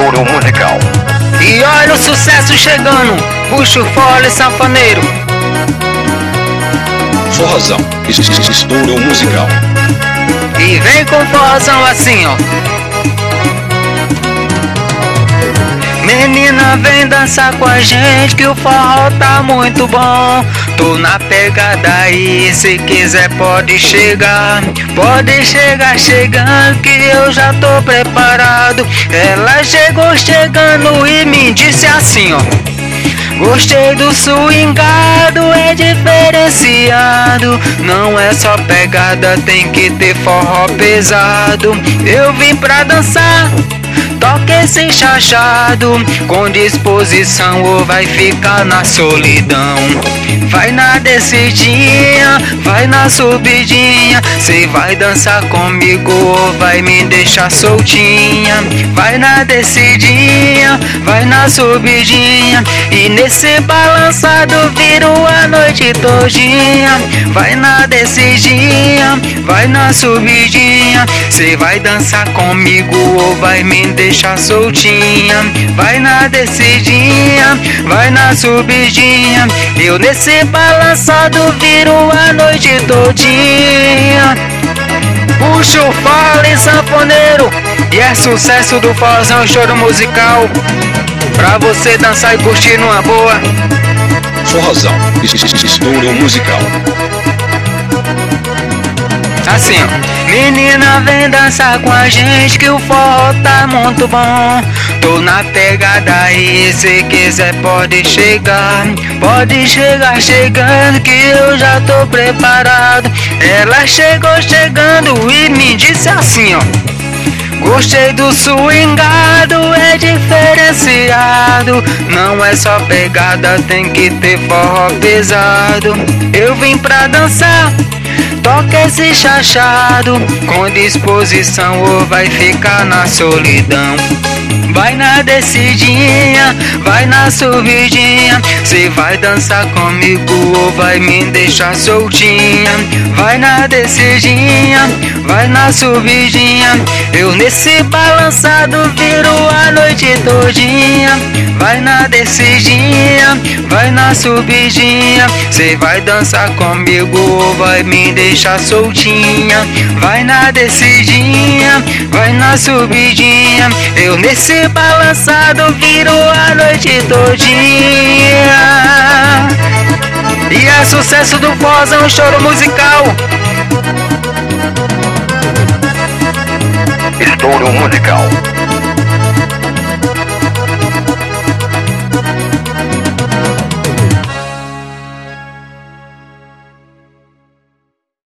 Estouro musical. E olha o sucesso chegando, puxa o fole sanfoneiro. Forrozão, estouro musical. E vem com forrozão assim, ó. Menina, vem dançar com a gente que o forró tá muito bom. Tô na pegada aí, se quiser pode chegar. Pode chegar chegando que eu já tô preparado. Ela chegou chegando e me disse assim, ó: gostei do swingado, é diferenciado. Não é só pegada, tem que ter forró pesado. Eu vim pra dançar, toque esse chachado, com disposição ou vai ficar na solidão. Vai na descidinha, vai na subidinha, cê vai dançar comigo ou vai me deixar soltinha. Vai na descidinha, vai na subidinha, e nesse balançado viro a noite todinha. Vai na descidinha, vai na subidinha, cê vai dançar comigo ou vai me deixar soltinha. Vai na descidinha, vai na subidinha, eu nesse balançado viro a noite todinha. Puxa o fole sanfoneiro, e é sucesso do forrozão, estouro musical, pra você dançar e curtir numa boa. Forrozão, estouro musical. Assim, ó. Menina, vem dançar com a gente que o forró tá muito bom. Tô na pegada aí, se quiser pode chegar. Pode chegar chegando que eu já tô preparado. Ela chegou chegando e me disse assim, ó: gostei do swingado, é diferenciado. Não é só pegada, tem que ter forró pesado. Eu vim pra dançar, toque esse chachado, com disposição ou vai ficar na solidão. Vai na descidinha, vai na subidinha, cê vai dançar comigo ou vai me deixar soltinha. Vai na descidinha, vai na subidinha, eu nesse balançado viro a noite todinha. Vai na descidinha, vai na subidinha, cê vai dançar comigo ou vai me deixar soltinha. Vai na descidinha, vai na subidinha, eu nesse balançado viro a noite todinha. E é sucesso do forrozão, estouro musical. Estouro musical.